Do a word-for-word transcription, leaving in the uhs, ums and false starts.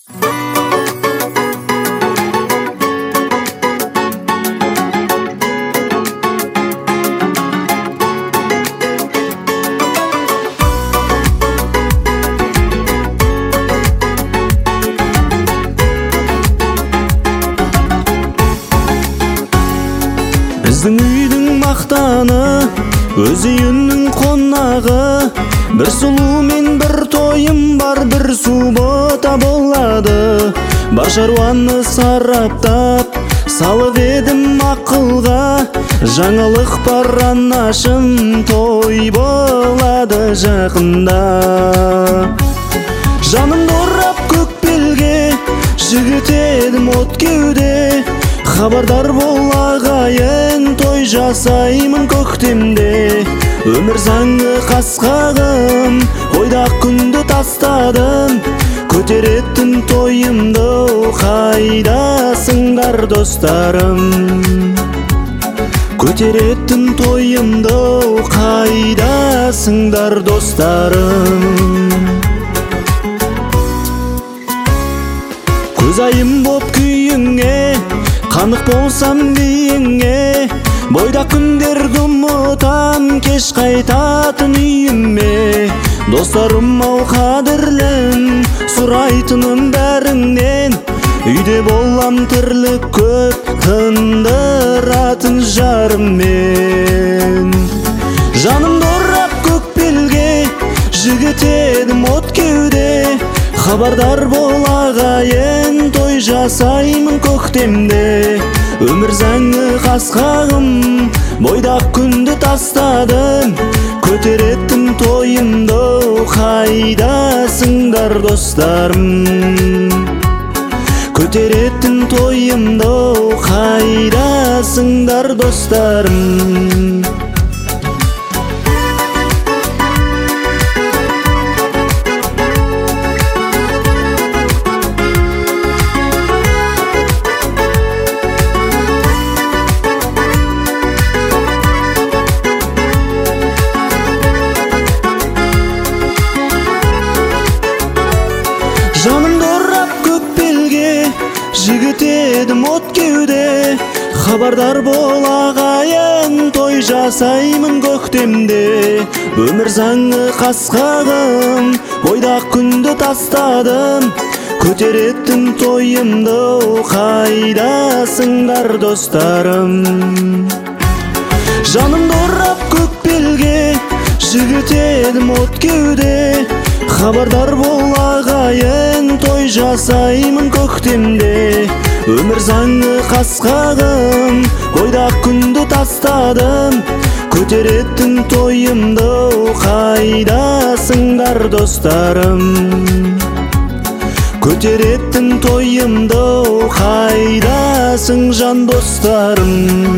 Біздің үйдің мақтаны, өз үйінің қонағы, бір сұлу мен бір тойым бар, бір суббота болады. Бар шаруаны сараптап, салып едім ақылға, жаңалық бар анашым, той болады жақында. Жанымды ұрап көк белге, жігіт едім от кеуде, хабардар бол ағайын, той жасаймын көктемде. Өмір заңы қасқағым, ойдақ күнді тастадым, көтеретін тойымды, қайдасыңдар достарым? Көтеретін тойымды, қайдасыңдар достарым? Көз айым боп күйіңе, қанық болсам биіңе, бойда күндерді ұмытам, кеш қайтатын үйіме. Достарым ау қадірлім, сұрайтыным бәріңнен, үйде болам тірлік көп, тындыратын жарыммен. Жанымды ұрап көк белге, жігіт едім от кеуде, хабардар бол ағайын, той жасаймын көктемде. Өмір заңы қасқағым, бойдақ күнді тастадым, көтеретін тойымды, қайдасыңдар достарым? Көтеретін тойымды, қайдасыңдар достарым? Жанымды ұрап көк белге, жігіт едім от кеуде, хабардар бол ағайын, той жасаймын көктемде. Өмір заңы қасқағым, ойдақ күнді тастадым, көтеретін тойымды, қайдасыңдар достарым? Жанымды ұрап көк белге, жігіт едім от кеуде, хабардар бол ағайын, той жасаймын көктемде. Өмір заңы қасқағым, ойдақ күнді тастадым, көтеретін тойымды, қайдасыңдар достарым? Көтеретін тойымды, қайдасың жан достарым?